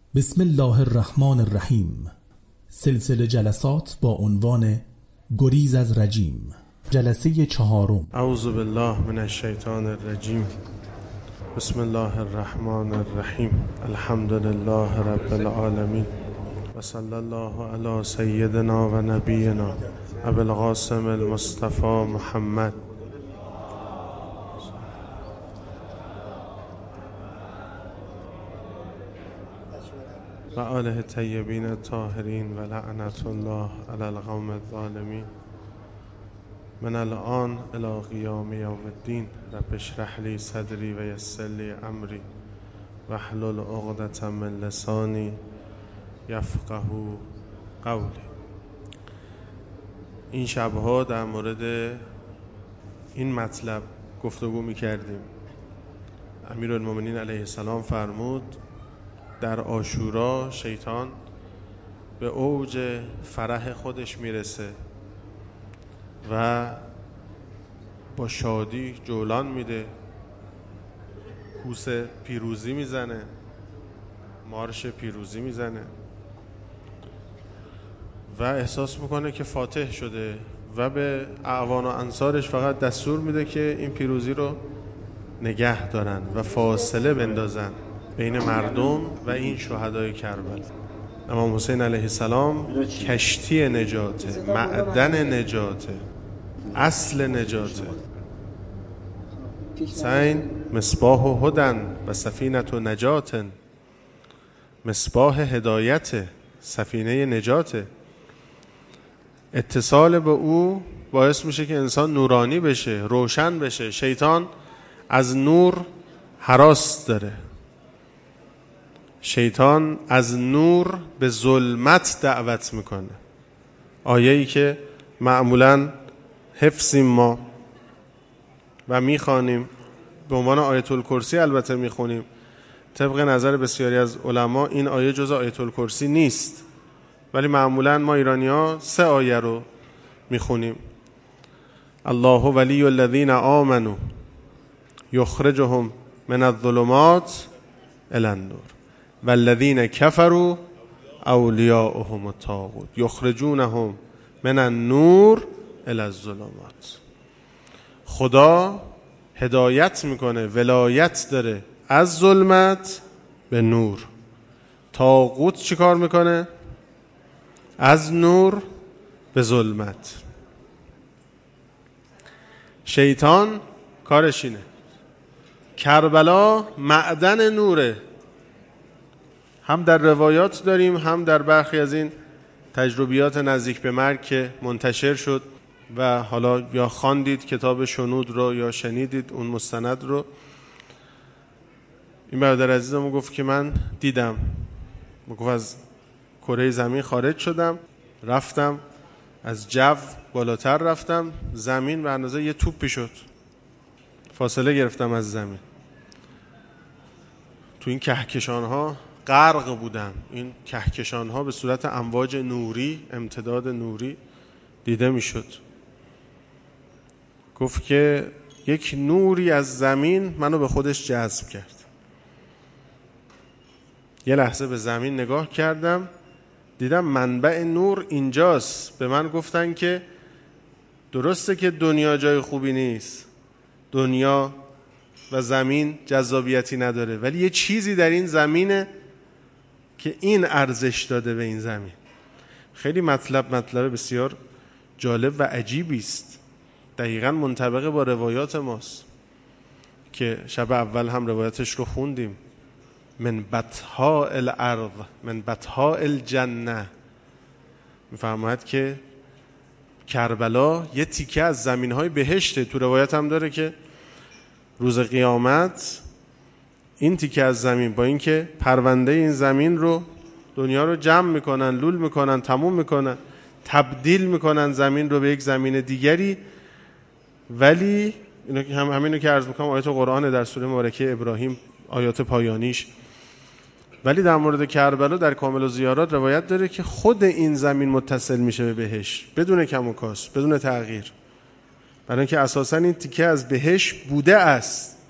بسم الله الرحمن الرحیم. سلسله جلسات با عنوان گریز از رجیم، جلسه 4. اعوذ بالله من الشیطان الرجیم. بسم الله الرحمن الرحیم. الحمد لله رب العالمین و صلی الله علی سیدنا و نبینا ابی القاسم المصطفى محمد و آله الطیبین الطاهرین و لعنت الله علی القوم الظالمین. من الان الی قیام یوم الدین. رب اشرح لی صدری و یسر لی امری واحلل عقدة من لسانی یفقهوا قولی. این شبها در مورد این مطلب گفتگو می‌کردیم. امیرالمومنین علیه السلام فرمود در عاشورا شیطان به اوج فرح خودش میرسه و با شادی جولان میده، کوس پیروزی میزنه، مارش پیروزی میزنه و احساس میکنه که فاتح شده و به اعوان و انصارش فقط دستور میده که این پیروزی رو نگه دارن و فاصله بندازن بین مردم و این شهدای کربلا. امام حسین علیه السلام کشتی نجاته، معدن نجاته، اصل نجاته. سین مصباح هدن و سفینه نجات، مصباح هدایت، سفینه نجاته. اتصال به او باعث میشه که انسان نورانی بشه، روشن بشه. شیطان از نور هراس داره. شیطان از نور به ظلمت دعوت میکنه. آیه‌ای که معمولاً حفظیم ما و میخوانیم به عنوان آیت الکرسی، البته میخونیم. طبق نظر بسیاری از علما این آیه جز آیت الکرسی نیست، ولی معمولاً ما ایرانی‌ها 3 آیه رو میخونیم. الله ولی الذین آمنوا یخرجهم من الظلمات الی النور والذین کفروا اولیاؤهم الطاغوت یخرجونهم من النور الی الظلمات. خدا هدایت میکنه، ولایت داره از ظلمت به نور. طاغوت چی کار میکنه؟ از نور به ظلمت. شیطان کارش اینه. کربلا معدن نوره. هم در روایات داریم، هم در برخی از این تجربیات نزدیک به مرگ که منتشر شد و حالا یا خواندید کتاب شنود رو یا شنیدید اون مستند رو. این برادر عزیزم گفت که من دیدم، گفت از کره زمین خارج شدم، رفتم از جو بالاتر رفتم، زمین به اندازه یه توپی شد، فاصله گرفتم از زمین. تو این کهکشان ها غرق بودم. این کهکشان ها به صورت امواج نوری، امتداد نوری دیده می شد. گفت که یک نوری از زمین منو به خودش جذب کرد. یه لحظه به زمین نگاه کردم، دیدم منبع نور اینجاست. به من گفتن که درسته که دنیا جای خوبی نیست، دنیا و زمین جذابیتی نداره، ولی یه چیزی در این زمینه که این ارزش داده به این زمین. خیلی مطلب بسیار جالب و عجیبی است. دقیقاً منطبق با روایات ماست که شب اول هم روایتش رو خوندیم. من بطحاء الارض من بطحاء الجنه. میفرماید که کربلا یه تیکه از زمین‌های بهشته. تو روایت هم داره که روز قیامت این تیکه از زمین با اینکه پرونده این زمین رو، دنیا رو جمع میکنن، لول میکنن، تموم میکنن، تبدیل میکنن زمین رو به یک زمین دیگری، ولی همینو که عرض میکنم آیات قرآن در سوره مبارکه ابراهیم، آیات پایانیش. ولی در مورد کربلا در کامل الزیارات روایت داره که خود این زمین متصل میشه به بهشت بدون کم و کاست، بدون تغییر، برای اینکه اساسا این تیکه از بهشت بوده است.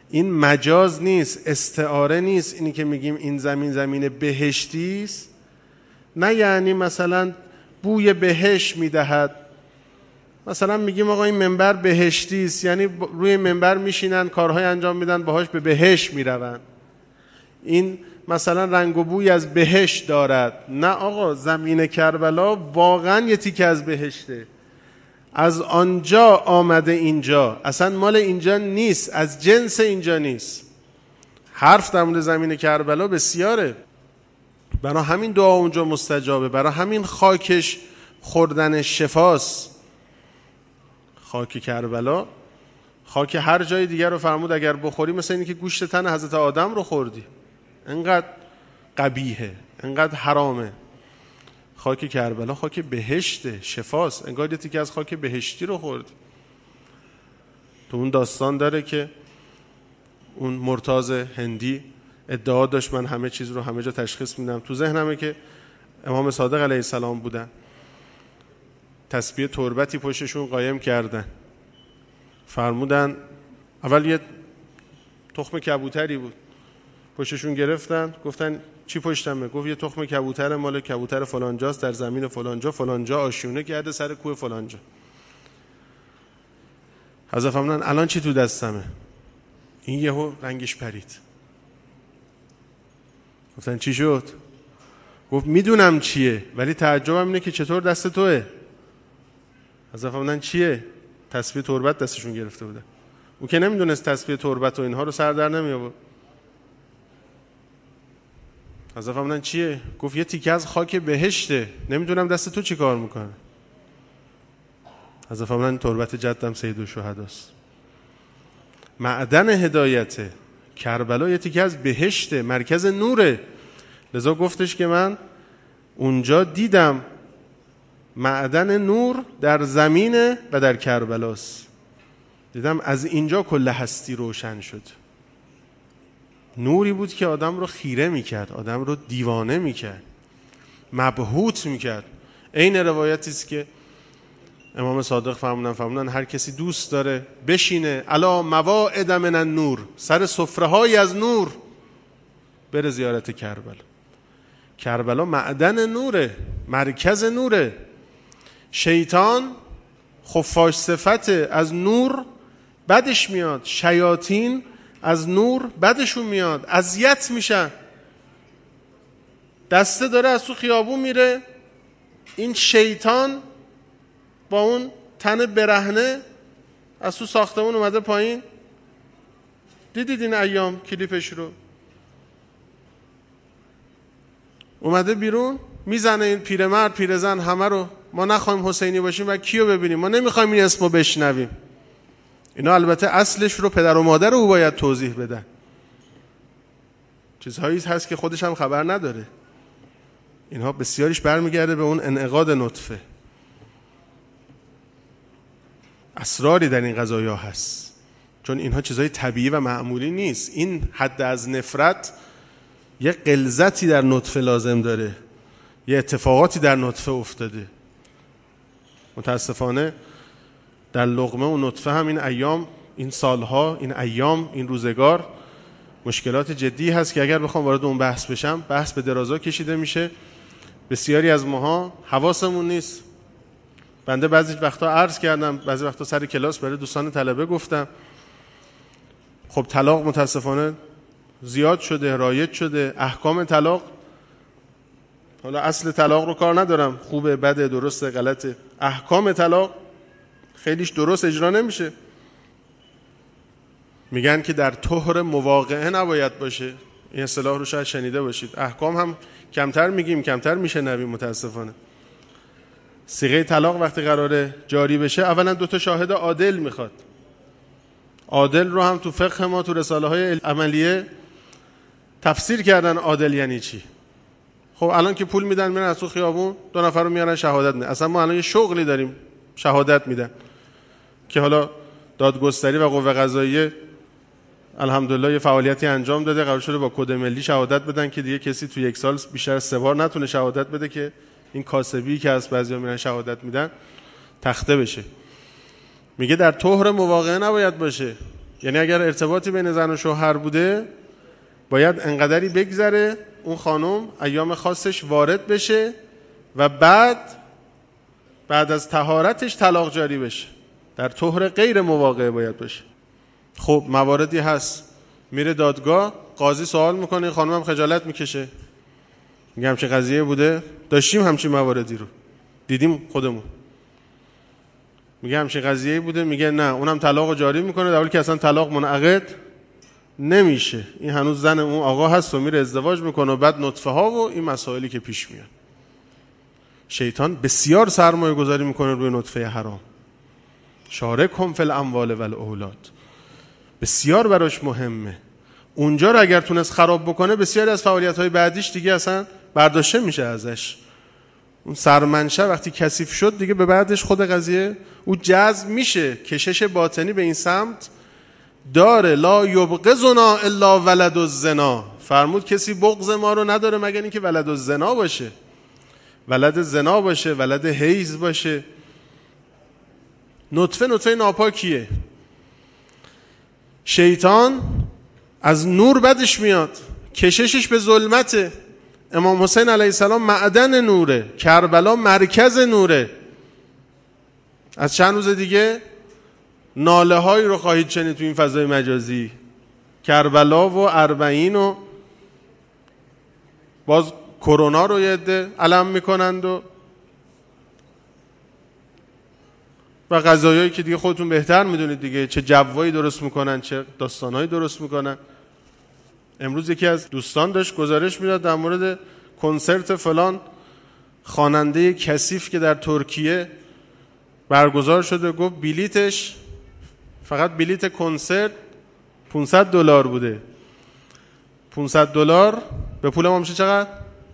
این مجاز نیست، استعاره نیست. اینی که میگیم این زمین زمین بهشتی است، نه یعنی مثلا بوی بهشت میدهد. مثلا میگیم آقا این منبر بهشتی است، یعنی روی منبر میشینن کارهای انجام میدن باهاش به بهشت میروند. این مثلا رنگ و بوی از بهشت دارد. نه آقا، زمین کربلا واقعا یه تیکه از بهشته، از آنجا آمده اینجا، اصلا مال اینجا نیست، از جنس اینجا نیست. حرف در مورد زمین کربلا بسیاره، برای همین دعا اونجا مستجابه، برای همین خاکش خوردن شفاست. خاک کربلا خاک هر جای دیگر رو فرمود اگر بخوری مثل اینی که گوشت تن حضرت آدم رو خوردی، انقدر قبیحه، انقدر حرامه. خاک کربلا خاک بهشته، شفاست، انگار یه تیکه از خاک بهشتی رو خوردی. تو اون داستان داره که اون مرتاض هندی ادعا داشت من همه چیز رو همه جا تشخیص میدم. تو ذهنمه که امام صادق علیه السلام بودن، تسبیح تربتی پشتشون قایم کردن، فرمودن اول یه تخم کبوتری بود پشتشون گرفتن، گفتن چی پشتمه؟ گفت یه تخم کبوتر مال کبوتر فلانجاست، در زمین فلانجا، فلانجا آشیونه کرده سر کوه فلانجا. حضرت فرمودن الان چی تو دستمه؟ این یهو رنگش پرید. گفتن چی شد؟ گفت میدونم چیه ولی تعجبم اینه که چطور دست توه. حضرت فرمودن چیه؟ تسبیح تربت دستشون گرفته بودن. او که نمیدونست تسبیح تربت و اینها رو سر در نمی آورد. حضرت فرمودن چیه؟ گفت یه تیکه از خاک بهشته، نمیدونم دست تو چی کار میکنه. حضرت فرمودن تربت جدم سید الشهداست، معدن هدایته. کربلا یه تیکه از بهشته، مرکز نوره. لذا گفتش که من اونجا دیدم معدن نور در زمینه و در کربلاست، دیدم از اینجا کل هستی روشن شد. نوری بود که آدم رو خیره میکرد، آدم رو دیوانه میکرد، مبهوت میکرد. این روایتی است که امام صادق فرمودن هر کسی دوست داره بشینه علی مواعد من النور، سر سفره‌های از نور، بره زیارت کربلا. کربلا معدن نوره، مرکز نوره. شیطان خفاش صفته، از نور بدش میاد، شیاطین از نور بدشون میاد، اذیت میشن. دسته داره از تو خیابون میره، این شیطان با اون تن برهنه از تو ساختمون اومده پایین. دیدید این ایام کلیپش رو؟ اومده بیرون میزنه این پیرمرد پیرزن همه رو. ما نخوایم حسینی باشیم و کیو ببینیم؟ ما نمیخوایم این اسمو بشنویم. اینا البته اصلش رو پدر و مادر او باید توضیح بدن. چیزهایی هست که خودش هم خبر نداره. اینها بسیاریش برمیگرده به اون انعقاد نطفه. اسراری در این قضایا هست، چون اینها چیزهای طبیعی و معمولی نیست. این حد از نفرت یه غلظتی در نطفه لازم داره، یه اتفاقاتی در نطفه افتاده. متاسفانه در لقمه و نطفه هم این ایام، این سالها، این ایام، این روزگار مشکلات جدی هست که اگر بخوام وارد اون بحث بشم، بحث به درازا کشیده میشه. بسیاری از ماها حواسمون نیست. بنده بعضی وقتا عرض کردم، بعضی وقتا سر کلاس برای دوستان طلبه گفتم خب طلاق متاسفانه زیاد شده، رایج شده. احکام طلاق، حالا اصل طلاق رو کار ندارم، خوبه بده درسته غلطه، احکام طلاق خیلیش درست اجرا نمیشه. میگن که در طهر مواقعه نباید باشه. این اصطلاح رو شاید شنیده باشید. احکام هم کمتر میگیم، کمتر میشنویم متاسفانه. صیغه طلاق وقتی قراره جاری بشه اولا 2 شاهد عادل میخواد. عادل رو هم تو فقه ما تو رساله های عملیه تفسیر کردن عادل یعنی چی. خب الان که پول میدن میرن از تو خیابون 2 نفر رو میارن شهادت میدن. اصلا ما الان یه شغلی داریم شهادت میدن که حالا دادگستری و قوه قضاییه الحمدلله یه فعالیتی انجام داده، قرار شده با کد ملی شهادت بدن که دیگه کسی تو 1 سال بیشتر از 3 بار نتونه شهادت بده که این کاسبی که از بعضیا میرن شهادت میدن تخته بشه. میگه در طهر مواقعه نباید باشه. یعنی اگر ارتباطی بین زن و شوهر بوده باید انقدری بگذره اون خانم ایام خاصش وارد بشه و بعد از طهارتش طلاق جاری بشه، در طهر غیر مواقع باید باشه. خب مواردی هست میره دادگاه، قاضی سوال میکنه، این خانم هم خجالت میکشه، میگه همچین قضیه بوده، داشتیم همچین مواردی رو دیدیم خودمون، میگه همچین قضیه بوده، میگه نه، اونم طلاق جاری میکنه در حالی که اصلا طلاق منعقد نمیشه، این هنوز زن اون آقا هست و میره ازدواج میکنه و بعد نطفه ها و این مسائلی که پیش میاد. شیطان بسیار سرمایه گذاری میکنه روی نطفه حرام، شارکهم فی الاموال و الاولاد، بسیار براش مهمه. اونجا رو اگر تونست خراب بکنه بسیاری از فعالیت‌های بعدیش دیگه اصلا برداشته میشه ازش. اون سرمنشه وقتی کثیف شد دیگه به بعدش خود قضیه او جذب میشه، کشش باطنی به این سمت داره. لا یبغضنا الا ولد الزنا، فرمود کسی بغض ما رو نداره مگر اینکه ولد الزنا باشه، ولد زنا باشه، ولد حیض باشه. نطفه ناپاکیه. شیطان از نور بدش میاد، کششش به ظلمته. امام حسین علیه السلام معدن نوره، کربلا مرکز نوره. از چند روز دیگه ناله هایی رو خواهید شنید تو این فضای مجازی، کربلا و اربعین و باز کرونا رو یه عده علم میکنند و قضایایی که دیگه خودتون بهتر میدونید دیگه، چه جوایی درست میکنن، چه داستانهایی درست میکنن. امروز یکی از دوستان داشت گزارش میداد در مورد کنسرت فلان خواننده کثیف که در ترکیه برگزار شده، گفت بلیتش، فقط بلیت کنسرت $500 بوده. $500 به پول ما میشه چقدر؟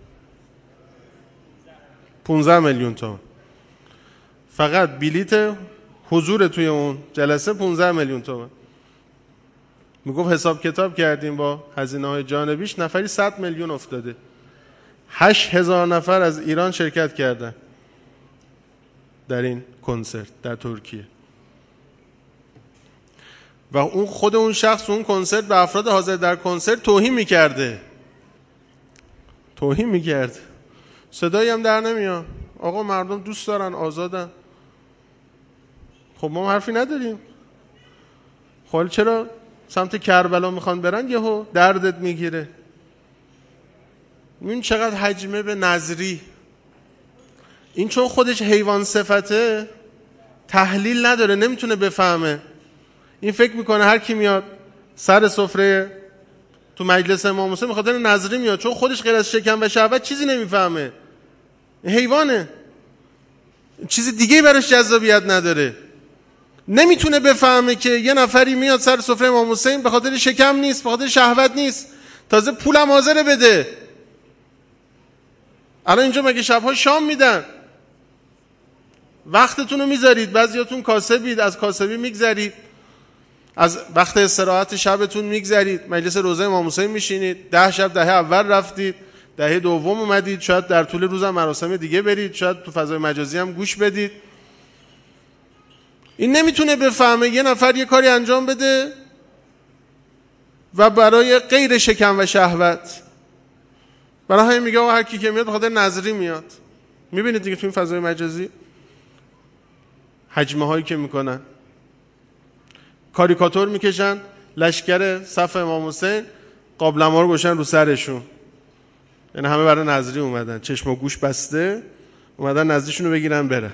15 میلیون تومان. فقط بلیت حضور توی اون جلسه 15 میلیون تومان. میگفت حساب کتاب کردیم با هزینه‌های جانبیش نفری 100 میلیون افتاده. 8000 نفر از ایران شرکت کردن در این کنسرت در ترکیه و اون خود اون شخص اون کنسرت به افراد حاضر در کنسرت توهین میکرده، صدایی هم در نمیاد. آقا مردم دوست دارن، آزادن. خب ما حرفی نداریم. خب چرا سمت کربلا میخوان برن؟ یهو دردت میگیره. این چقدر حجمه به نظری. این چون خودش حیوان صفته تحلیل نداره، نمیتونه بفهمه. این فکر میکنه هر کی میاد سر سفره تو مجلس امام حسین بخاطر نظری میاد، چون خودش غیر از شکم و شهوت چیزی نمیفهمه. حیوانه، چیز دیگه براش جذابیت نداره. نمیتونه بفهمه که یه نفری میاد سر سفره امام حسین به خاطر شکم نیست، به خاطر شهوت نیست، تازه پولم حاضر بده. الان اینجا مگه شبها شام میدن؟ وقتتون رو میذارید، بعضیاتون کاسبید، از کاسبی میگذرید، از وقت استراحت شبتون میگذرید، مجلس روضه امام حسین میشینید، 10 شب دهه اول رفتید، دهه دوم اومدید، شاید در طول روز هم مراسم دیگه برید، شاید تو فضای مجازی هم گوش بدید. این نمیتونه بفهمه یه نفر یه کاری انجام بده و برای غیر شکم و شهوت. برای همین میگه هر کی که میاد بخاطر نظری میاد. میبینید دیگه تو این فضای مجازی حجمه هایی که میکنن، کاریکاتور میکشن لشکر صف امام حسین، قابلمه رو گوشن رو سرشون، یعنی همه برای نظری اومدن، چشم و گوش بسته اومدن نظریشون رو بگیرن بره.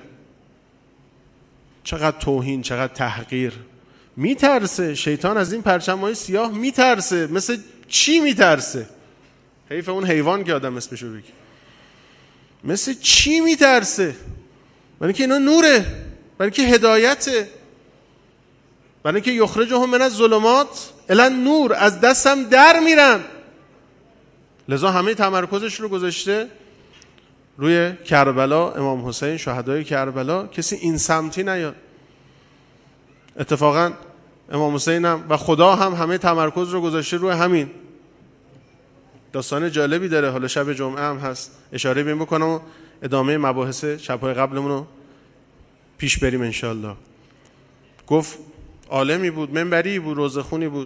چقدر توهین، چقدر تحقیر. میترسه شیطان از این پرچم‌های سیاه، میترسه. مثل چی میترسه؟ حیف اون حیوان که آدم اسمشو بگه. مثل چی میترسه؟ برای اینکه اینا نوره، برای اینکه هدایته، برای اینکه یخرجهم من الظلمات الی النور، از دستم در میرن. لذا همه تمرکزش رو گذاشته روی کربلا، امام حسین، شهدای کربلا. کسی این سمتی نیاد. اتفاقا امام حسین هم و خدا هم همه تمرکز رو گذاشته روی همین. داستان جالبی داره، حالا شب جمعه هم هست، اشاره بیم بکنم و ادامه مباحث شبهای قبلمون رو پیش بریم انشالله. گفت عالمی بود، منبری بود، روزخونی بود.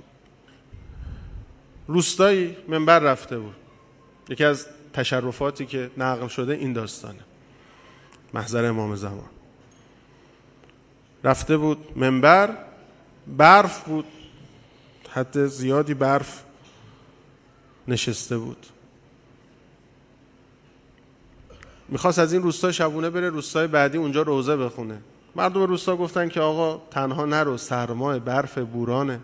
روستایی منبر رفته بود. یکی از تشرفاتی که نقل شده این داستانه. محضر امام زمان رفته بود منبر، برف بود، حد زیادی برف نشسته بود. میخواست از این روستا شبونه بره روستای بعدی اونجا روزه بخونه. مردم روستا گفتن که آقا تنها نرو، سرمای برف بورانه،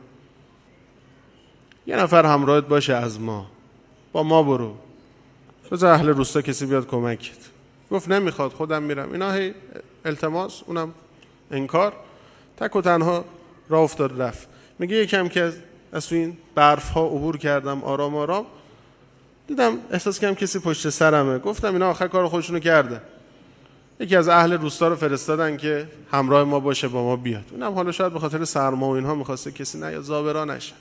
یه نفر همراهت باشه از ما، با ما برو، بذار اهل روستا کسی بیاد کمکت. گفت نمیخواد، خودم میرم. اینا هی التماس، اونم انکار، تک و تنها راه افتاد رفت. میگه یکم که از تو این برف ها عبور کردم آرام آرام، دیدم احساس کردم کسی پشت سرمه. گفتم اینا آخر کار خودشونو کرده، یکی از اهل روستا رو فرستادن که همراه ما باشه، با ما بیاد. اونم حالا شاید به خاطر سرما و اینها میخواسته کسی نه یا زابرا نشه.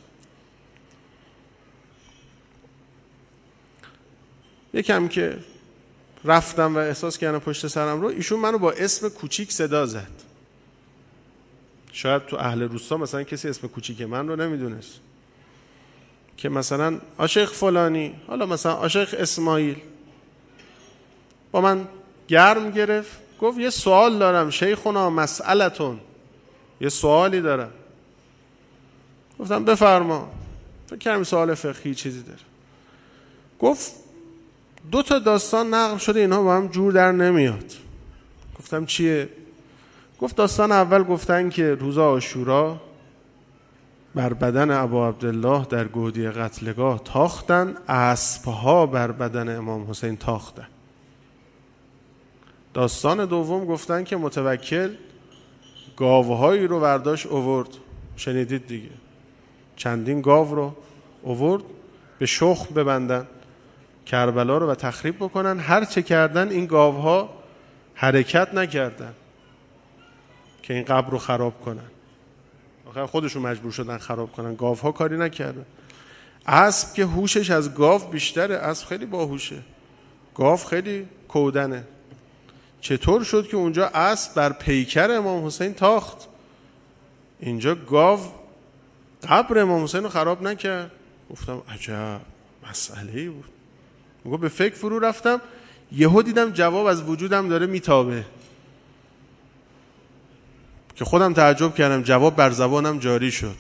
یکم که رفتم و احساس کردم پشت سرم رو، ایشون منو با اسم کوچیک صدا زد. شاید تو اهل روستا مثلا کسی اسم کوچیک من رو نمیدونست، که مثلا آشیخ فلانی، حالا مثلا آشیخ اسماعیل. با من گرم گرفت، گفت یه سوال دارم شیخونا، مسئلتون، یه سوالی دارم. گفتم بفرما. فکر کردم سوال فقهی چیزی داره. گفت 2 تا داستان نقل شده اینها با هم جور در نمیاد. گفتم چیه؟ گفت داستان اول گفتن که روز عاشورا بر بدن ابا عبدالله در گودی قتلگاه تاختن، اسبها بر بدن امام حسین تاختن. داستان دوم گفتن که متوکل گاوهایی رو برداشت آورد، شنیدید دیگه، چندین گاو رو آورد به شخم ببندن کربلا رو و تخریب بکنن. هر چه کردن این گاوها حرکت نکردن که این قبر رو خراب کنن. آخر خودشون مجبور شدن خراب کنن، گاوها کاری نکردن. اسب که هوشش از گاو بیشتره، اسب خیلی باهوشه، گاو خیلی کودنه. چطور شد که اونجا اسب بر پیکر امام حسین تاخت، اینجا گاو قبر امام حسین رو خراب نکرد؟ گفتم عجب مسئله‌ای بود. میگه به فکر فرو رفتم، یهو دیدم جواب از وجودم داره میتابه، که خودم تعجب کردم، جواب بر زبانم جاری شد.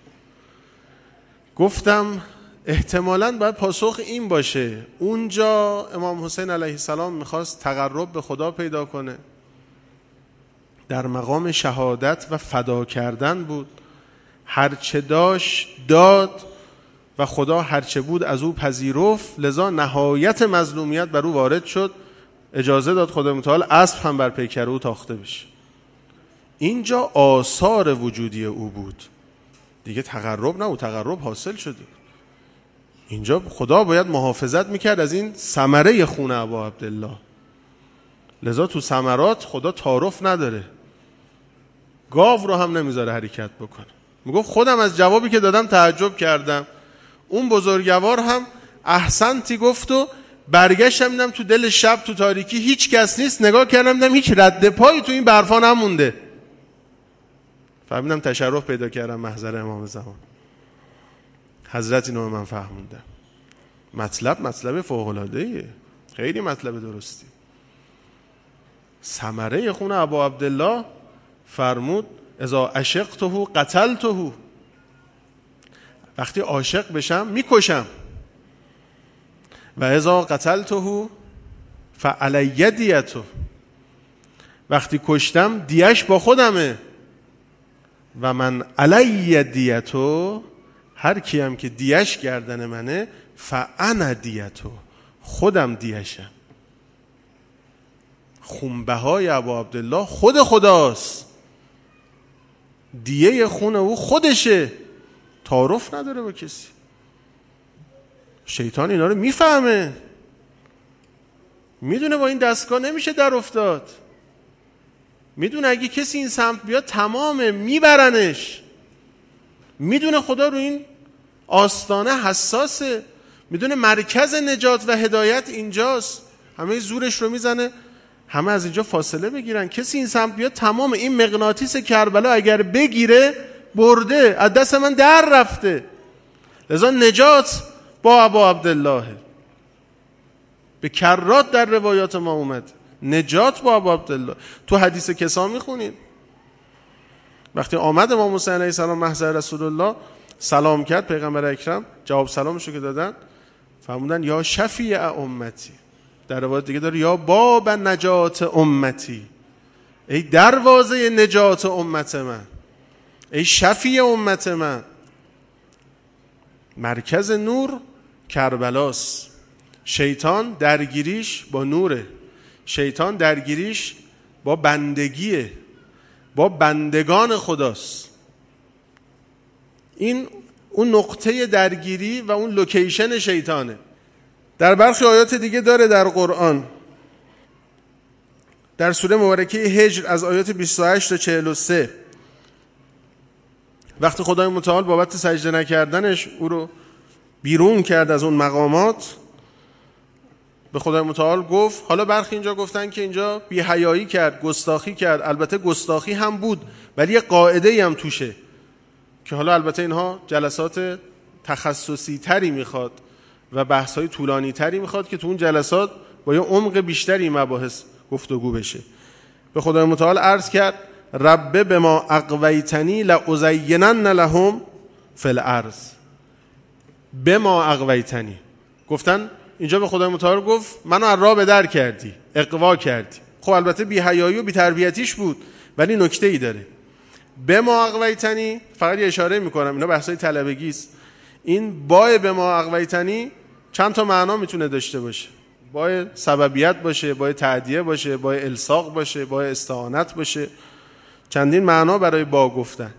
گفتم احتمالاً باید پاسخ این باشه، اونجا امام حسین علیه السلام میخواست تقرب به خدا پیدا کنه، در مقام شهادت و فدا کردن بود، هرچه داشت داد و خدا هرچه بود از او پذیرفت، لذا نهایت مظلومیت بر او وارد شد، اجازه داد خدا متعال اسب هم بر پیکر او تاخته بشه. اینجا آثار وجودی او بود دیگه، تقرب نه، تقرب حاصل شده. اینجا خدا باید محافظت میکرد از این ثمره خون ابا عبدالله، لذا تو ثمرات خدا تعارف نداره، گاو رو هم نمیذاره حرکت بکنه. میگفت خودم از جوابی که دادم تعجب کردم. اون بزرگوار هم احسنتی گفت و برگشتم دیدم تو دل شب تو تاریکی هیچ کس نیست، نگاه کردم دیدم هیچ رد پایی تو این برفا نمونده. فهمیدم تشرف پیدا کردم محضر امام زمان. حضرت اینو من فهموندم. مطلب فوق‌العاده‌ایه، خیلی مطلب درستی. ثمره خون ابا عبدالله فرمود اذا عشقته قتلته، وقتی عاشق بشم میکشم، و اذا قتلته فعلی دیته، وقتی کشتم دیش با خودمه، و من علی دیته، هر کیم که دیش گردن منه، فانا دیته، خودم دیشم. خونبهای ابا عبدالله خود خداست، دیه خون او خودشه، تعارف نداره با کسی. شیطان اینا رو میفهمه، میدونه با این دستگاه نمیشه در افتاد، میدونه اگه کسی این سمت بیاد تمامه، میبرنش. میدونه خدا رو این آستانه حساسه، میدونه مرکز نجات و هدایت اینجاست، همه زورش رو میزنه همه از اینجا فاصله بگیرن. کسی این سمت بیاد تمام، این مغناطیس کربلا اگر بگیره برده، از دست من در رفته. لذا نجات با ابا عبدالله. به کرات در روایات ما اومد نجات با ابا عبدالله. تو حدیث کسا میخونید وقتی آمد امام حسین علیه السلام محضر رسول الله سلام کرد، پیغمبر اکرم جواب سلامشو که دادن فرمودن یا شفیع امتی، در روایت دیگه داره یا باب نجات امتی، ای دروازه نجات امت من، ای شفیع امت من. مرکز نور کربلاست. شیطان درگیریش با نوره، شیطان درگیریش با بندگیه، با بندگان خداست. این اون نقطه درگیری و اون لوکیشن شیطانه. در برخی آیات دیگه داره در قرآن، در سوره مبارکه هجر از آیات 28 تا 43 وقتی خدای متعال بابت سجده نکردنش او رو بیرون کرد از اون مقامات، به خدای متعال گفت، حالا برخی اینجا گفتن که اینجا بی‌حیایی کرد، گستاخی کرد. البته گستاخی هم بود ولی یه قاعده‌ای هم توشه که حالا البته اینها جلسات تخصصی تری میخواد و بحث‌های طولانی تری میخواد که تو اون جلسات با یه عمق بیشتری مباحث گفتگو بشه. به خدای متعال عرض کرد رب بما اغویتنی لازینن لهم فی الارض. بما اغویتنی گفتن اینجا به خدای متعال گفت منو از راه به در کردی، اغوا کردی. خب البته بی حیایی و بی تربیتیش بود ولی نکته ای داره. بما اغویتنی فقط یه اشاره میکنم، اینا بحثای طلبگی است. این با بما اغویتنی چند تا معنا میتونه داشته باشه. با سببیت باشه، با تعدیه باشه، با الصاق باشه، با استعانت باشه. چندین معنا برای با گفتن.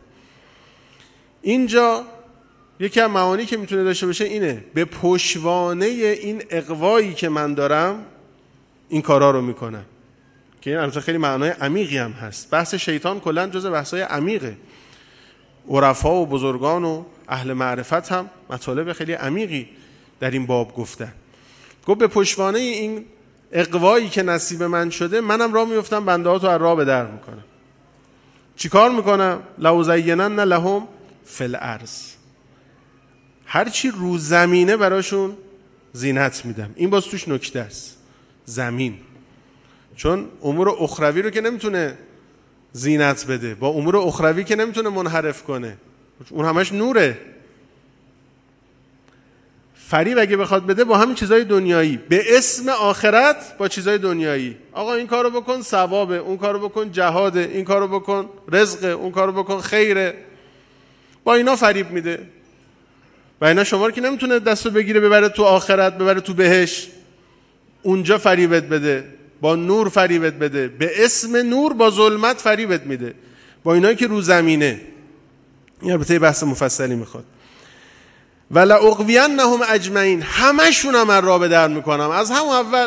اینجا یکی از معانی که میتونه داشته باشه اینه به پشتوانه این اغوایی که من دارم این کارا رو میکنم، که این البته خیلی معنای عمیقی هم هست. بحث شیطان کلا جزء بحثای عمیقه. عرفا و بزرگان و اهل معرفت هم مطالب خیلی عمیقی در این باب گفتن. گفت به پشتوانه این اغوایی که نصیب من شده منم راه میفتم بنده ها تو از راه به در میکنم. چی کار میکنم؟ لازینن لهم فی الارض. هرچی رو زمینه براشون زینت میدم. این باز توش نکته است، زمین. چون امور اخروی رو که نمیتونه زینت بده، با امور اخروی که نمیتونه منحرف کنه، اون همش نوره. فریب اگه بخواد بده با همین چیزای دنیایی، به اسم آخرت با چیزای دنیایی. آقا این کارو بکن ثوابه، اون کارو بکن جهاده، این کارو بکن رزقه، اون کارو بکن خیره. با اینا فریب میده. و اینا شما رو که نمیتونه دستو بگیره ببره تو آخرت، ببره تو بهشت، اونجا فریبت بده، با نور فریبت بده، به اسم نور با ظلمت فریبت میده. با اینایی که رو زمینه. این البته بحث مفصلی میخواد. ولا اغوینهم اجمعین، همشون هم راه به در میکنم. از همون اول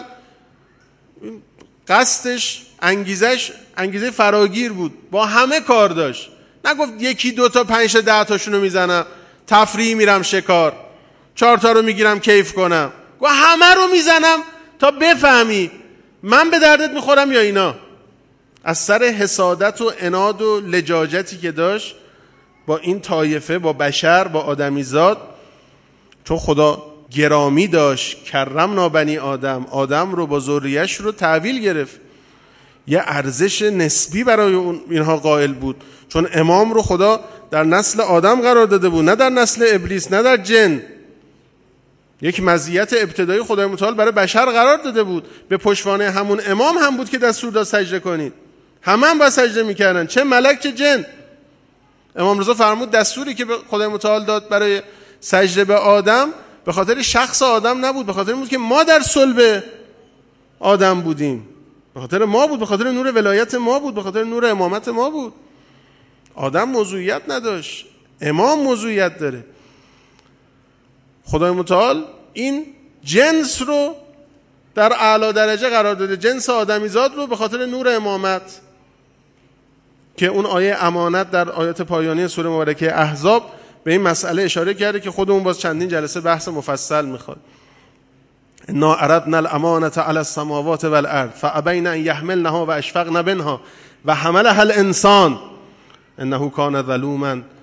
قصدش انگیزه فراگیر بود، با همه کار داشت. نگفت یکی دو تا 5 تا 10 تاشونو میزنم، تفریح میرم شکار، 4 تا رو میگیرم کیف کنم. گفت همه رو میزنم تا بفهمی من به دردت میخورم یا اینا. از سر حسادت و عناد و لجاجتی که داشت با این طایفه، با بشر، با آدمیزاد، چون خدا گرامی داشت، کرمنا بنی آدم، آدم رو با ذریه‌اش رو تحویل گرفت. یه ارزش نسبی برای اینها قائل بود، چون امام رو خدا در نسل آدم قرار داده بود، نه در نسل ابلیس، نه در جن. یک مزیت ابتدایی خدای متعال برای بشر قرار داده بود. به پشتوانه همون امام هم بود که دستور داد سجده کنید. همه هم باید سجده میکردن، چه ملک چه جن. امام رضا فرمود دستوری که خدای متعال داد برای سجده به آدم به خاطر شخص آدم نبود، به خاطر این بود که ما در صلب آدم بودیم، به خاطر ما بود، به خاطر نور ولایت ما بود، به خاطر نور امامت ما بود. آدم موضوعیت نداشت، امام موضوعیت داره. خدای متعال این جنس رو در اعلی درجه قرار داده، جنس آدمیزاد رو، به خاطر نور امامت، که اون آیه امانت در آیات پایانی سوره مبارکه احزاب به این مسئله اشاره کرده که خودمون باز چندین جلسه بحث مفصل میخواد. انا اردنا الامانه علی السماوات والارض فابین ان یحملنها و اشفقن منها و حملها الانسان انه کان ظلوما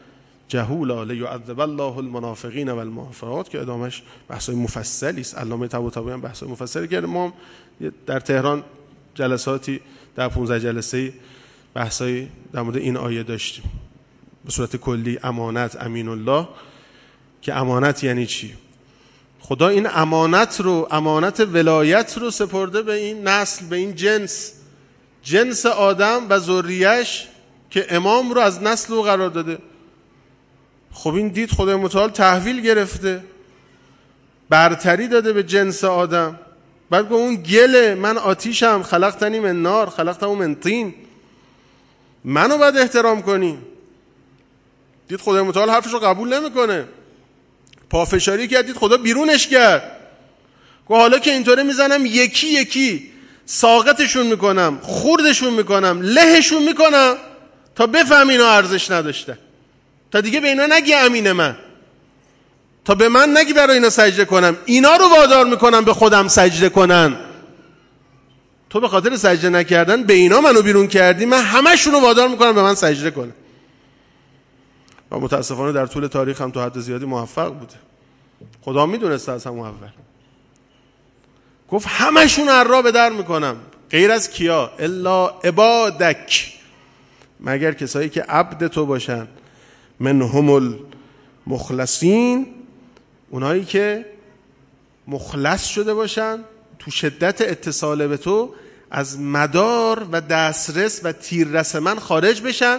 جهولا لیعذب الله المنافقین و المنافقات که ادامش بحثای مفصلی است. علامه طباطبایی هم بحثای مفصلی کرده. ما در تهران جلساتی در 15 جلسه بحثای در مورد این آیه داشتیم به صورت کلی. امانت، امین الله، که امانت یعنی چی؟ خدا این امانت رو، امانت ولایت رو سپرده به این نسل، به این جنس آدم و ذریه‌اش که امام رو از نسل او قرار داده. خب این دید خدای متعال تحویل گرفته، برتری داده به جنس آدم. بعد گفت اون گله، من آتیشم، خلقتنی من نار خلقته من طین، منو باید احترام کنی. دید خدای متعال حرفش رو قبول نمیکنه، پافشاری کرد، دید خدا بیرونش کرد. گفت حالا که اینطوره میزنم یکی یکی ساقطشون میکنم، خوردشون میکنم، لهشون میکنم تا بفهم اینا ارزش نداشته، تا دیگه به اینا نگی امین من، تا به من نگی برای اینا سجده کنم. اینا رو وادار میکنم به خودم سجده کنن. تو به خاطر سجده نکردن به اینا منو بیرون کردی، من همشون رو وادار میکنم به من سجده کنن. و متاسفانه در طول تاریخ هم تا حد زیادی موفق بوده. خدا میدونسته از همون اول. گفت همشون رو را به در میکنم، غیر از کیا؟ الا عبادک، مگر کسایی که عبد تو باشن. منهم المخلصین، اونایی که مخلص شده باشن، تو شدت اتصال به تو از مدار و دسترس و تیررس من خارج بشن،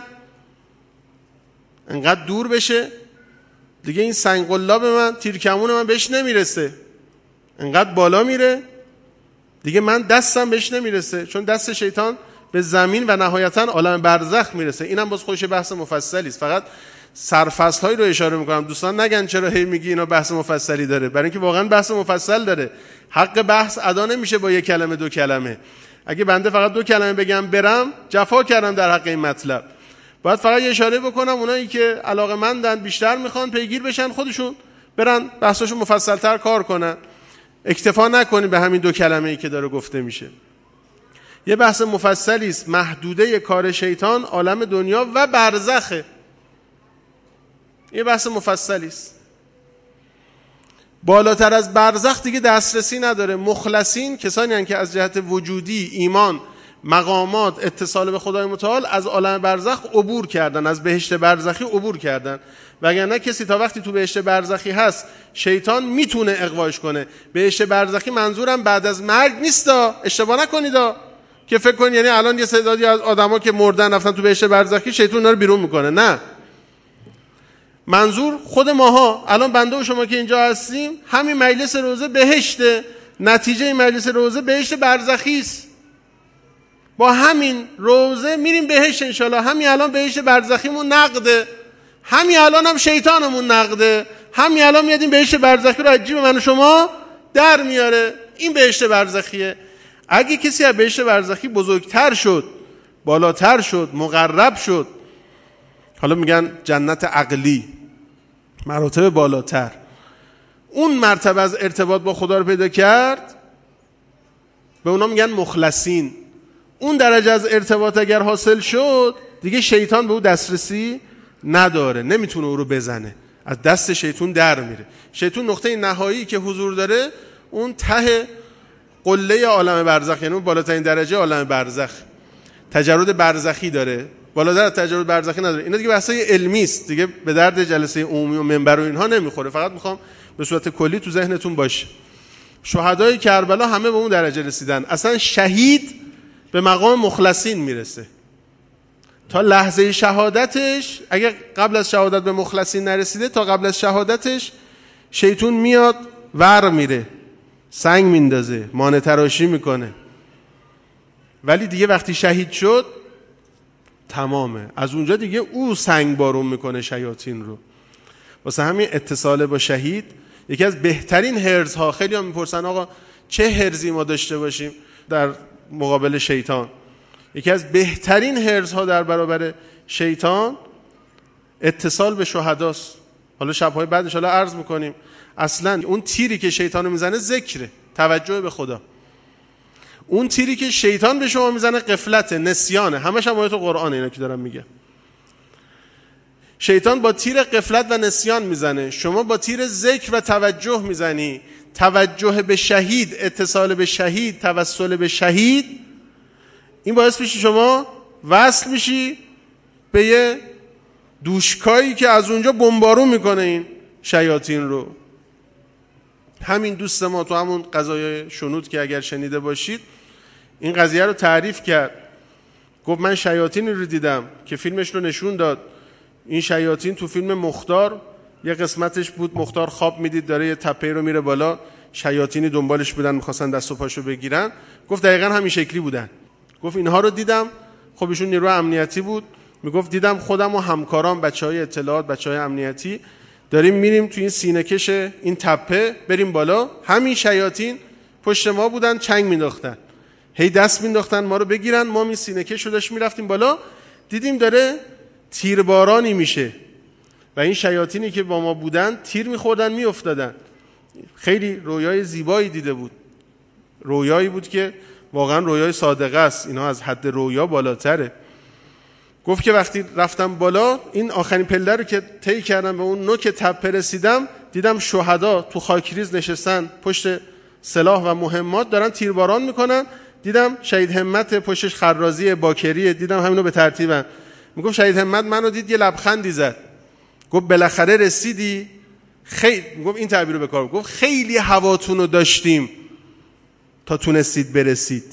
انقدر دور بشه دیگه این سنگ قلاب من، تیرکمون من بهش نمیرسه، انقدر بالا میره دیگه من دستم بهش نمیرسه، چون دست شیطان به زمین و نهایتاً عالم برزخ میرسه. اینم باز خودش بحث مفصلی است. فقط سرفصل‌هایی رو اشاره میکنم، دوستان نگن چرا هی میگی اینا بحث مفصلی داره، برای اینکه واقعا بحث مفصل داره. حق بحث ادا نمیشه با یک کلمه دو کلمه. اگه بنده فقط دو کلمه بگم برم، جفا کردم در حق این مطلب. باید فقط یه اشاره بکنم، اونایی که علاقه‌مندن بیشتر میخوان پیگیر بشن، خودشون برن بحثاشو مفصل‌تر کار کنن. اکتفا نکنید به همین دو کلمه‌ای که داره گفته میشه. یه بحث مفصلی است، محدوده کار شیطان عالم دنیا و برزخه. یه بحث مفصلی است. بالاتر از برزخ دیگه دسترسی نداره. مخلصین کسانی هستند که از جهت وجودی، ایمان، مقامات، اتصال به خدای متعال از عالم برزخ عبور کردن، از بهشت برزخی عبور کردن. وگرنه کسی تا وقتی تو بهشت برزخی هست شیطان میتونه اغواش کنه. بهشت برزخی منظورم بعد از مرگ نیستا، اشتباه نکنیدا که فکر کنید یعنی الان یه تعدادی از آدما که مردن رفتن تو بهشت برزخی شیطان اونا رو بیرون میکنه. نه، منظور خود ماها، الان بنده و شما که اینجا هستیم، همین مجلس روزه بهشته، نتیجه این مجلس روزه بهشت برزخی است. با همین روزه میریم بهشت انشالله. همین الان بهشت برزخیمون نقده، همین الان هم شیطانمون نقده، همین الان میادیم بهشت برزخی رو از جیب من و شما در میاره. این بهشت برزخیه. اگه کسی از بهشت برزخی بزرگتر شد، بالاتر شد، مقرب شد، حالا میگن جنت عقلی، مراتب بالاتر، اون مرتبه از ارتباط با خدا رو پیدا کرد، به اونا میگن مخلصین. اون درجه از ارتباط اگر حاصل شد دیگه شیطان به او دسترسی نداره، نمیتونه او رو بزنه، از دست شیطان در میره. شیطان نقطه نهایی که حضور داره اون ته قله عالم برزخ، یعنی اون بالاترین درجه عالم برزخ. تجرد برزخی داره، بالاتر از تجربه برزخی نداره. اینا دیگه بحثای علمی است، دیگه به درد جلسه عمومی و منبر و اینها نمیخوره. فقط میخوام به صورت کلی تو ذهنتون باشه. شهدای کربلا همه به اون درجه رسیدن. اصلا شهید به مقام مخلصین میرسه. تا لحظه شهادتش، اگر قبل از شهادت به مخلصین نرسیده، تا قبل از شهادتش شیطان میاد ور میره، سنگ میندازه، مانع تراشی میکنه. ولی دیگه وقتی شهید شد تمامه. از اونجا دیگه او سنگ بارون میکنه شیاطین رو. واسه همین اتصال با شهید یکی از بهترین هرزها. خیلی هم میپرسن آقا چه هرزی ما داشته باشیم در مقابل شیطان؟ یکی از بهترین هرزها در برابر شیطان اتصال به شهداست. حالا شبهای بعد ان شاءالله عرض میکنیم. اصلا اون تیری که شیطان میزنه ذکره، توجه به خدا. اون تیری که شیطان به شما میزنه غفلت، نسیانه. همش هم آیات قرآن اینا که دارم میگم. شیطان با تیر غفلت و نسیان میزنه، شما با تیر ذکر و توجه میزنی. توجه به شهید، اتصال به شهید، توسل به شهید، این باعث میشه شما وصل میشی به یه دوشکایی که از اونجا بمبارون میکنه این شیاطین رو. همین دوست ما تو همون قضایای شنود که اگر شنیده باشید این قضیه رو تعریف کرد. گفت من شیاطینی رو دیدم که فیلمش رو نشون داد. این شیاطین تو فیلم مختار یه قسمتش بود، مختار خواب میدید داره یه تپه رو میره بالا، شیاطینی دنبالش بودن میخواستن دست و پاشو بگیرن. گفت دقیقاً همین شکلی بودن. گفت اینها رو دیدم. خب ایشون نیروی امنیتی بود. میگفت دیدم خودم و همکاران بچهای اطلاعات، بچهای امنیتی داریم میریم تو این سینه‌کش این تپه بریم بالا، همین شیاطین پشت ما بودن چنگ مینداختن، هی دست مینداختن ما رو بگیرن. ما این سینه‌کش رو داشتیم میرفتیم بالا، دیدیم داره تیربارانی میشه و این شیاطینی که با ما بودن تیر میخوردن میافتادن. خیلی رویای زیبایی دیده بود، رویایی بود که واقعا رویای صادقه است، اینا از حد رویا بالاتره. گفت که وقتی رفتم بالا این آخرین پله رو که طی کردم به اون نوک تپه رسیدم، دیدم شهدا تو خاکریز نشستن پشت سلاح و مهمات دارن تیرباران میکنن. دیدم شهید همت پشتش خرازی باکری، دیدم همینو به ترتیبن. میگفت شهید همت منو دید یه لبخندی زد، گفت بالاخره رسیدی. خیلی گفت این تعبیر رو به کار، گفت خیلی هواتون رو داشتیم تا تونستید برسید،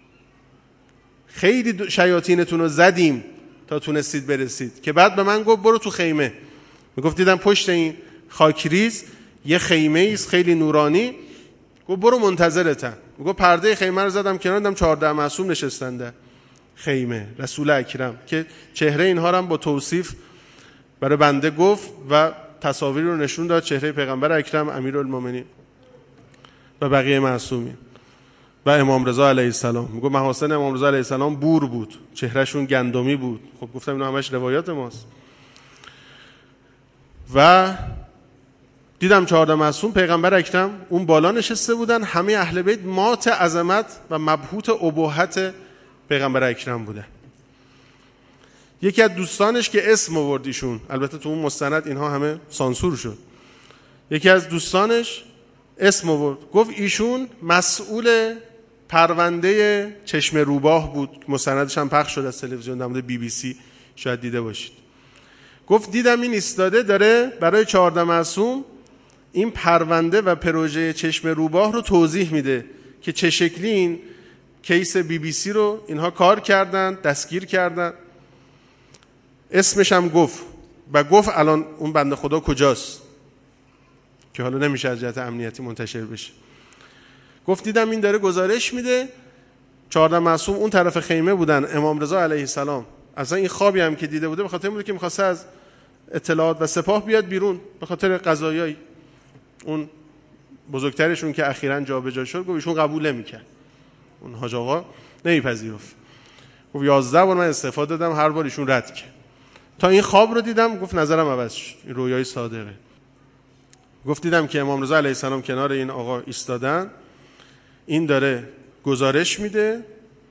خیلی شیاطینتون رو زدیم تا تونستید برسید. که بعد به من گفت برو تو خیمه. میگفت دیدم پشت این خاکریز یه خیمه است خیلی نورانی، گفت برو منتظرتم. میگفت پرده خیمه رو زدم کنار، دیدم 14 معصوم نشستن در خیمه، رسول اکرم، که چهره اینها رو هم با توصیف برای بنده گفت و تصاویر رو نشون داد، چهره پیغمبر اکرم، امیرالمومنین و بقیه معصومین و امام رضا علیه السلام. میگه محاسن امام رضا علیه السلام بور بود، چهرهشون گندمی بود. خب گفتم اینا همش روایات ماست. و دیدم 14 معصوم پیغمبر اکرم اون بالا نشسته بودن، همه اهل بیت مات عظمت و مبهوت ابهت پیغمبر اکرم بودن. یکی از دوستانش که اسم آورد ایشون، البته تو اون مستند اینها همه سانسور شد، یکی از دوستانش اسم آورد، گفت ایشون مسئول پرونده چشم روباه بود، مستندش هم پخش شد از تلویزیون در مورد BBC، شاید دیده باشید. گفت دیدم این ایستاده داره برای 14 معصوم این پرونده و پروژه چشم روباه رو توضیح میده که چه شکلی این کیس BBC رو اینها کار کردن، دستگیر کردن. اسمش هم گفت و گفت الان اون بنده خدا کجاست که حالا نمیشه از جهت امنیتی منتشر بشه. گفت دیدم این داره گزارش میده. 14 معصوم اون طرف خیمه بودن، امام رضا علیه السلام اصلا این خوابی هم که دیده بوده به خاطر این بوده که می‌خواسته از اطلاعات و سپاه بیاد بیرون، به خاطر قضایای اون بزرگترشون که اخیراً جابجا شد. گفت ایشون قبول نمی‌کرد، اون حاج آقا نمیپذیرفت. گفت 11 بار من استفاده دادم، هر بار ایشون رد کرد. تا این خواب رو دیدم، گفت نظرم عوض شد، این رویای صادقه. گفت دیدم که امام رضا علیه السلام کنار این آقا ایستادن، این داره گزارش میده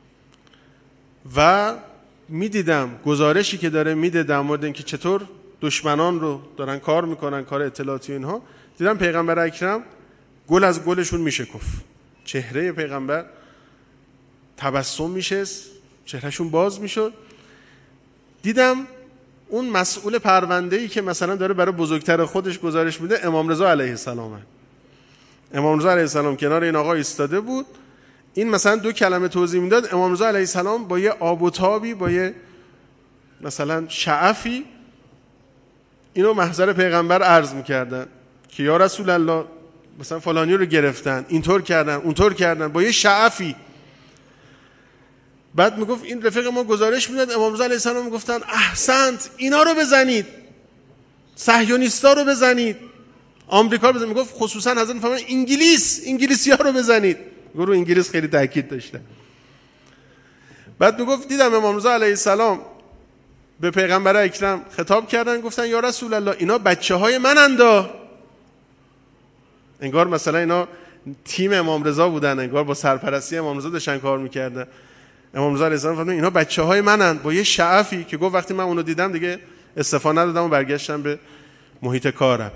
و میدیدم گزارشی که داره میده در مورد اینکه چطور دشمنان رو دارن کار میکنن، کار اطلاعاتی اینها. دیدم پیغمبر اکرم گل از گلشون میشکفت، چهره پیغمبر تبسم میشه، چهرهشون باز میشد. دیدم اون مسئول پرونده‌ای که مثلا داره برای بزرگتر خودش گزارش میده امام رضا علیه السلام. امام رضا علیه السلام کنار این آقا ایستاده بود، این مثلا 2 کلمه توضیح میداد، امام رضا علیه السلام با یه آب و تابی، با یه مثلا شعفی اینو محضر پیغمبر عرض میکردن که یا رسول الله مثلا فلانی رو گرفتن، اینطور کردن اونطور کردن، با یه شعفی. بعد میگفت این رفیق ما گزارش میداد، امام رضا علیه السلام میگفتن احسنت، اینا رو بزنید، صهیونیستا رو بزنید، آمریکا رو بزنید. میگفت خصوصا حضرت میفرمایند انگلیسی‌ها رو بزنید. گروه انگلیس خیلی تاکید داشتن. بعد میگفت دیدم امام رضا علیه السلام به پیغمبر اکرم خطاب کردن، گفتن یا رسول الله اینا بچه‌های منند. انگار مثلا اینا تیم امام رضا بودن، انگار با سرپرستی امام رضا داشتن کار میکردن. امام رضا علیه السلام فرمودن اینا بچه‌های منن، با یه شعفی که گفت وقتی من اونو دیدم دیگه استعفا ندادم و برگشتم به محیط کارم.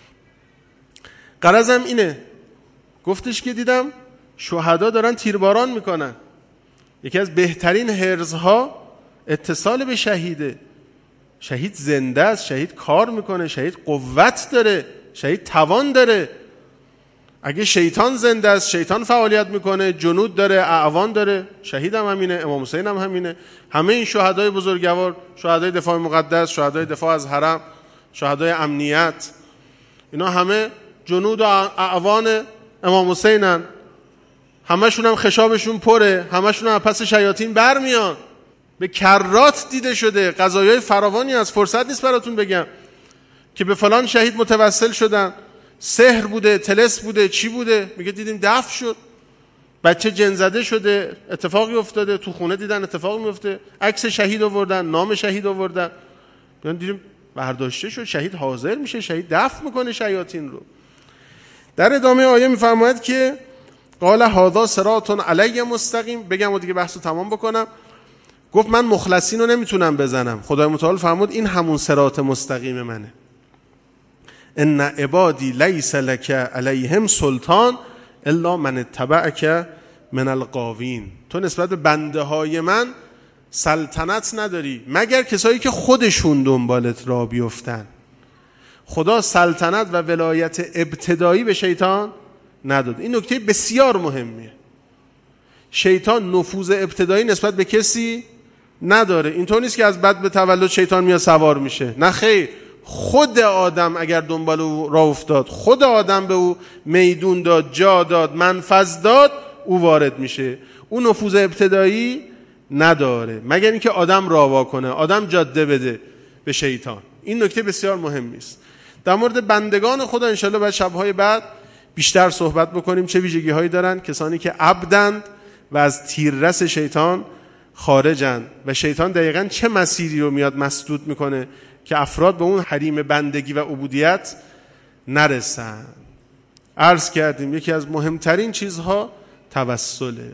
غرضم اینه، گفتش که دیدم شهدا دارن تیرباران میکنن. یکی از بهترین حرزها اتصال به شهیده. شهید زنده است، شهید کار میکنه، شهید قوت داره، شهید توان داره. اگه شیطان زنده است، شیطان فعالیت میکنه، جنود داره، اعوان داره. شهید هم همینه، امام حسین هم همینه. همه این شهدای بزرگوار، شهدای دفاع مقدس، شهدای دفاع از حرم، شهدای امنیت، اینا همه جنود و اعوان امام حسینن. همشون هم خشابشون پره، همشون هم پس شیاطین برمیان. به کرات دیده شده، قضایای فراوانی از، فرصت نیست براتون بگم که به فلان شهید متوسل شدن، سحر بوده، طلسم بوده، چی بوده، میگه دیدیم دفن شد، بچه جن زده شده، اتفاقی افتاده، تو خونه دیدن اتفاقی میفته، عکس شهید آوردن، نام شهید آوردن، دیدیم برداشته شد، شهید حاضر میشه، شهید دفن میکنه شیاطین رو. در ادامه آیه میفرماید که قال هذا صراط علی مستقیم. بگم و دیگه بحثو تمام بکنم. گفت من مخلصین رو نمیتونم بزنم. خدای متعال فرمود این همون صراط مستقیم منه. ان عبادی لیس لک علیهم سلطان الا من اتبعک من الغاوین. تو نسبت به بنده های من سلطنت نداری مگر کسایی که خودشون دنبالت را بیفتن. خدا سلطنت و ولایت ابتدایی به شیطان نداد. این نکته بسیار مهمیه. شیطان نفوذ ابتدایی نسبت به کسی نداره. اینطور نیست که از بد به تولد شیطان میاد سوار میشه. نه خیر، خود آدم اگر دنبال او راه افتاد، خود آدم به او میدون داد، جا داد، منفذ داد، او وارد میشه. اون نفوذ ابتدایی نداره مگر اینکه آدم راوا کنه، آدم جاده بده به شیطان. این نکته بسیار مهمی است. در مورد بندگان خدا انشالله بعد شبهای بعد بیشتر صحبت بکنیم، چه ویژگی هایی دارن کسانی که عبدند و از تیررس شیطان خارجند و شیطان دقیقاً چه مسیری رو میاد مسدود میکنه که افراد به اون حریم بندگی و عبودیت نرسن. عرض کردیم یکی از مهمترین چیزها توسله.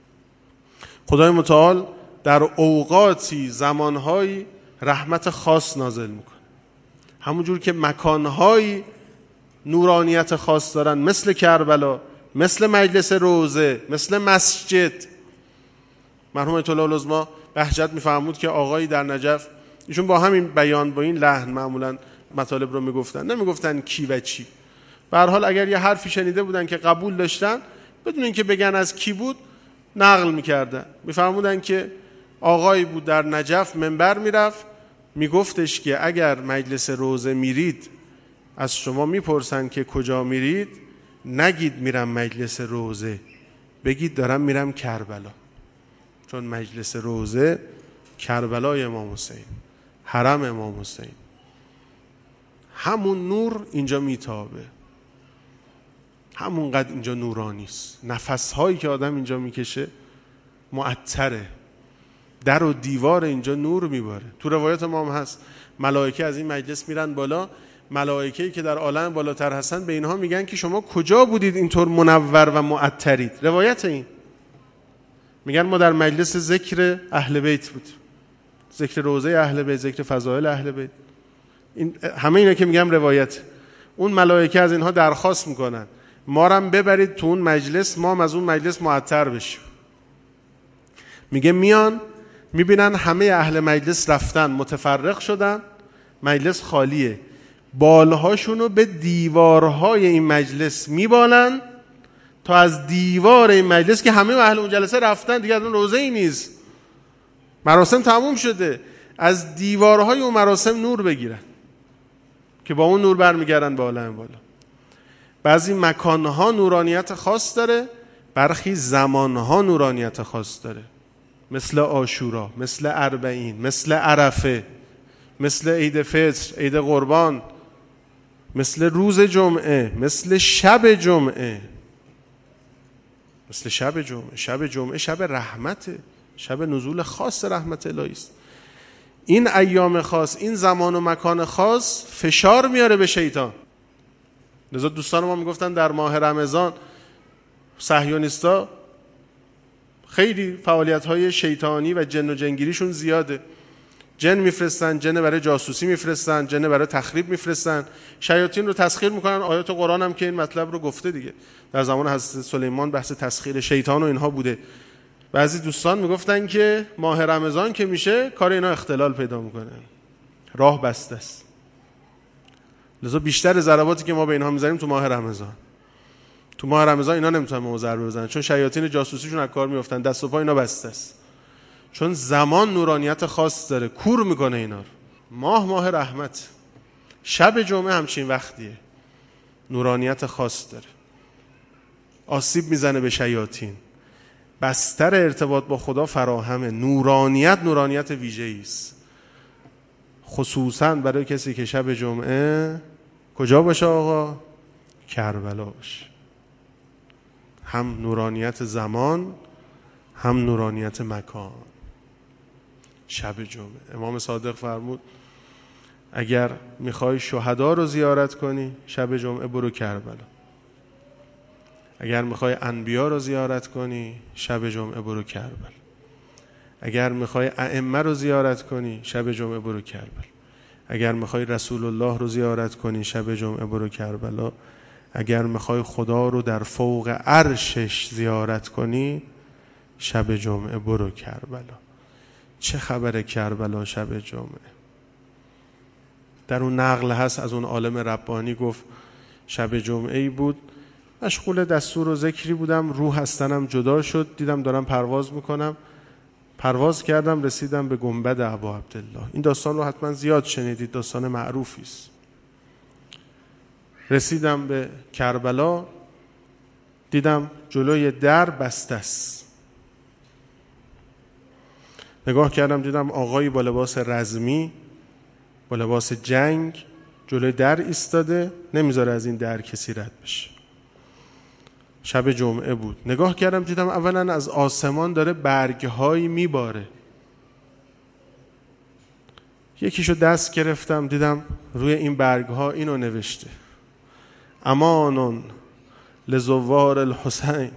خدای متعال در اوقاتی، زمانهایی رحمت خاص نازل میکنه، همونجور که مکانهایی نورانیت خاص دارن، مثل کربلا، مثل مجلس روزه، مثل مسجد. مرحوم آیت الله العظمی بهجت میفرمود که آقایی در نجف، ایشون با همین بیان، با این لحن معمولا مطالب رو میگفتن، نمیگفتن کی و چی. به هر حال اگر یه حرفی شنیده بودن که قبول داشتن، بدون اینکه بگن از کی بود، نقل میکردن. میفرمودن که آقایی بود در نجف منبر میرفت، میگفتش که اگر مجلس روزه میرید از شما میپرسن که کجا میرید، نگید میرم مجلس روزه، بگید دارم میرم کربلا. چون مجلس روزه کربلای امام حسین، حرم امام حسین، همون نور اینجا میتابه، همون قد اینجا نورانی است. نفسهایی که آدم اینجا میکشه معطره، در و دیوار اینجا نور میباره. تو روایت ما هم هست ملائکه از این مجلس میرن بالا، ملائکه‌ای که در عالم بالاتر هستن به اینها میگن که شما کجا بودید اینطور منور و معطرید. روایت این میگن ما در مجلس ذکر اهل بیت بودیم، ذکر روزه اهل بیت، ذکر فضائل اهل بیت. این همه اینا که میگم روایت. اون ملائکه از اینها درخواست میکنن ما رو ببرید تو اون مجلس، ما هم از اون مجلس معطر بشیم. میگه میان میبینن همه اهل مجلس رفتن، متفرق شدن، مجلس خالیه، بالهاشونو به دیوارهای این مجلس میبالن تا از دیوار این مجلس که همه اهل اون جلسه رفتن دیگه، اون روزه ای نیست، مراسم تموم شده، از دیوارهای اون مراسم نور بگیرن که با اون نور برمیگردن به عالم بالا. بعضی مکانها نورانیت خاص داره، برخی زمانها نورانیت خاص داره، مثل عاشورا، مثل اربعین، مثل عرفه، مثل عید فطر، عید قربان، مثل روز جمعه، مثل شب جمعه، مثل شب جمعه. شب جمعه شب رحمته، شب نزول خاص رحمت الهی است. این ایام خاص، این زمان و مکان خاص فشار میاره به شیطان. لذا دوستان ما میگفتن در ماه رمضان صهیونیستا خیلی فعالیت‌های شیطانی و جن و جنگیریشون زیاده. جن میفرستن، جن برای جاسوسی میفرستن، جن برای تخریب میفرستن، شیاطین رو تسخیر میکنن. آیات قرآن هم که این مطلب رو گفته دیگه. در زمان حضرت سلیمان بحث تسخیر شیطان و اینها بوده. بعضی دوستان میگفتن که ماه رمضان که میشه کار اینا اختلال پیدا میکنه، راه بسته است. لذا بیشتر ضرباتی که ما به اینها میزنیم تو ماه رمضان. تو ماه رمضان اینا نمیتونن ما ضربه بزنن، چون شیاطین جاسوسیشون از کار میافتن، دست و پا اینا بسته است. چون زمان نورانیت خاص داره، کور میکنه اینا رو. ماه رحمت، شب جمعه همچین وقتیه، نورانیت خاص داره، آسیب میزنه به شیاطین، بستر ارتباط با خدا فراهمه. نورانیت ویژه‌ای است، خصوصا برای کسی که شب جمعه کجا باشه آقا؟ کربلا باشه. هم نورانیت زمان، هم نورانیت مکان. شب جمعه امام صادق فرمود اگر میخوای شهدا رو زیارت کنی شب جمعه برو کربلا. اگر میخوای انبیا رو زیارت کنی شب جمعه برو کربلا. اگر میخوای ائمه رو زیارت کنی شب جمعه برو کربلا. اگر میخوای رسول الله رو زیارت کنی شب جمعه برو کربلا. اگر میخوای خدا رو در فوق عرشش زیارت کنی شب جمعه برو کربلا. چه خبر کربلا شب جمعه؟ در اون نقل هست از اون عالم ربانی، گفت شب جمعه‌ای بود مشغول دستور و ذکری بودم، روح از تنم جدا شد، دیدم دارم پرواز میکنم، پرواز کردم رسیدم به گنبد ابا عبدالله. این داستان رو حتما زیاد شنیدید، داستان معروفی است. رسیدم به کربلا، دیدم جلوی در بسته است. نگاه کردم دیدم آقایی با لباس رزمی، با لباس جنگ جلوی در ایستاده، نمیذاره از این در کسی رد بشه. شب جمعه بود. نگاه کردم دیدم اولا از آسمان داره برگ‌هایی میباره. یکیشو دست گرفتم، دیدم روی این برگ‌ها اینو نوشته: امانون لزوار الحسین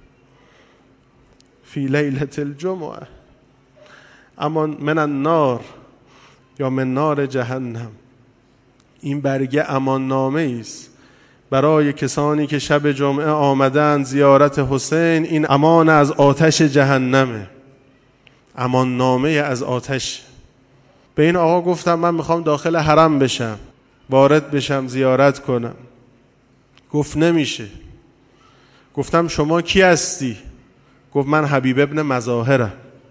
فی لیلة الجمعه، امان من النار یا من نار جهنم. این برگه امان نامه است برای کسانی که شب جمعه آمدن زیارت حسین. این امان از آتش جهنمه، امان نامه از آتش. به این آقا گفتم من میخوام داخل حرم بشم، وارد بشم، زیارت کنم. گفت نمیشه. گفتم شما کی هستی؟ گفت من حبیب ابن مظاهرم.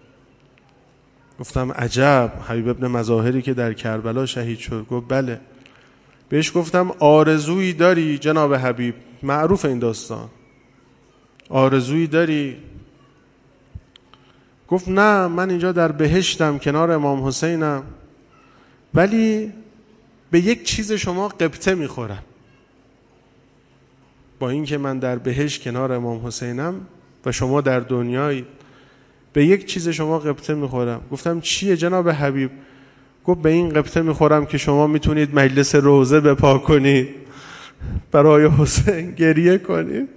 گفتم عجب، حبیب ابن مظاهری که در کربلا شهید شد؟ گفت بله. بهش گفتم آرزویی داری جناب حبیب؟ معروف این داستان. آرزویی داری؟ گفت نه، من اینجا در بهشتم کنار امام حسینم، ولی به یک چیز شما قبطه میخورم. با اینکه من در بهشت کنار امام حسینم و شما در دنیایی، به یک چیز شما قبطه میخورم. گفتم چیه جناب حبیب؟ گفت به این قبطه میخورم که شما میتونید مجلس روزه بپا کنید، برای حسین گریه کنید،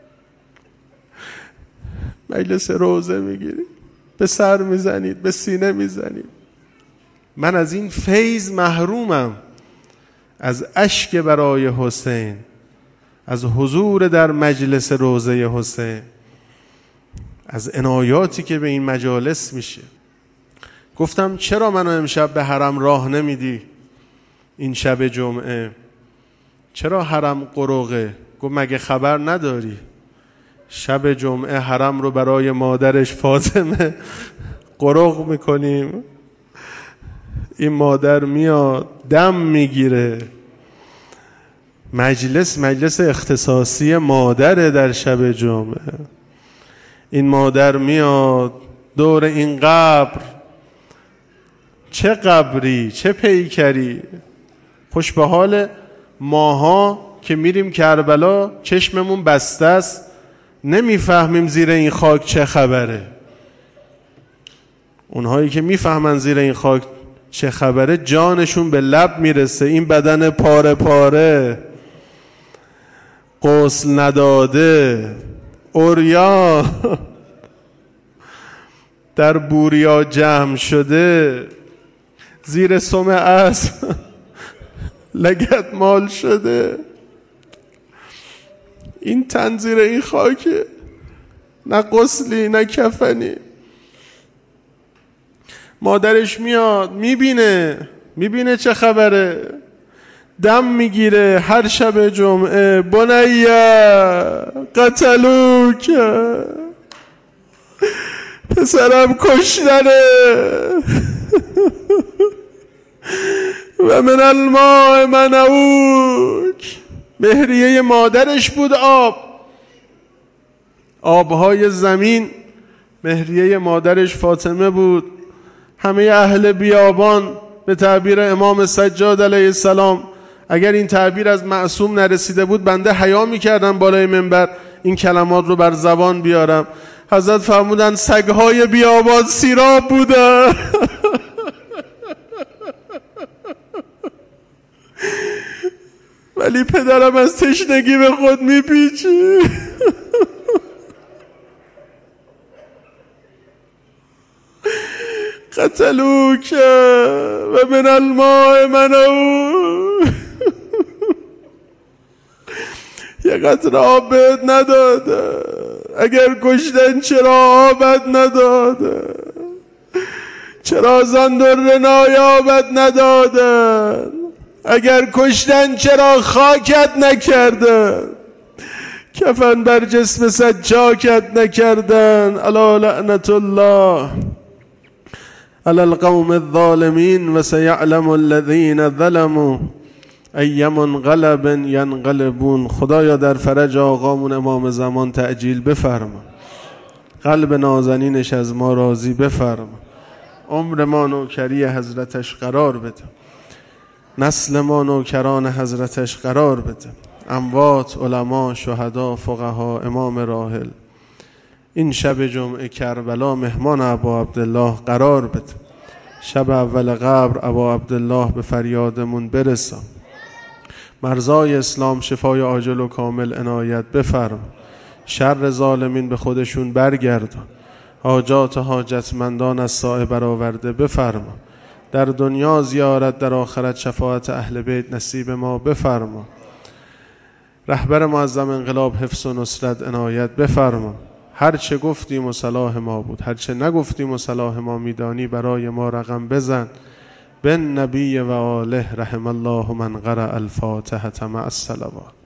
مجلس روزه میگیرید، به سر میزنید، به سینه میزنید. من از این فیض محرومم، از اشک برای حسین، از حضور در مجلس روزه حسین، از عنایاتی که به این مجالس میشه. گفتم چرا منو امشب به حرم راه نمیدی؟ این شب جمعه چرا حرم قرقه؟ گفت مگه خبر نداری شب جمعه حرم رو برای مادرش فاطمه قرق میکنیم؟ این مادر میاد دم میگیره. مجلس اختصاصی مادره در شب جمعه. این مادر میاد دور این قبر، چه قبری چه پیکری. خوش به حال ماها که میریم کربلا چشممون بسته است، نمیفهمیم زیر این خاک چه خبره. اونهایی که میفهمن زیر این خاک چه خبره جانشون به لب میرسه. این بدن پاره پاره، غسل نداده، اوریا، در بوریا جمع شده، زیر سم اسب لگد مال شده. این تن زیر این خاکه، نه غسلی نه کفنی. مادرش میاد میبینه چه خبره، دم میگیره هر شب جمعه، بنیه قتلوک، پسرم کشتنه. و من الماء منعوک، مهریه مادرش بود آبهای زمین، مهریه مادرش فاطمه بود. همه اهل بیابان به تعبیر امام سجاد علیه السلام، اگر این تعبیر از معصوم نرسیده بود بنده حیا میکردم بالای منبر این کلمات رو بر زبان بیارم. حضرت فرمودن سگهای بیابان سیراب بودن. ولی پدرم از تشنگی به خود میپیچی. قتلوک و من الماء منعوک. یه قطره آب بهت نداده، اگر کشتن چرا آبت نداده، چرا زندر نایابت ندادن، اگر کشتن چرا خاکت نکردن، کفن بر جسم سجاکت نکردن. الا لعنت الله علی القوم الظالمین و سیعلم الذین ظلموا ای منقلب ینقلبون. خدایا در فرج آقامون امام زمان تعجیل بفرما، قلب نازنینش از ما راضی بفرما، عمر ما نوکری حضرتش قرار بده، نسل ما نوکران حضرتش قرار بده. اموات، علما، شهدا، فقها، امام راحل این شب جمعه کربلا مهمان ابا عبدالله قرار بده. شب اول قبر ابا عبدالله به فریادمون برسان. مرزای اسلام شفای عاجل و کامل عنایت بفرما. شر ظالمین به خودشون برگردان. حاجات حاجتمندان از سایه برآورده بفرما. در دنیا زیارت، در آخرت شفاعت اهل بیت نصیب ما بفرما. رهبر معظم انقلاب حفظ و نصرت عنایت بفرما. هر چه گفتیم و صلاح ما بود، هر چه نگفتیم و صلاح ما میدانی برای ما رقم بزن. بن نبی و آله رحم الله من قرأ الفاتحة مع الصلوات.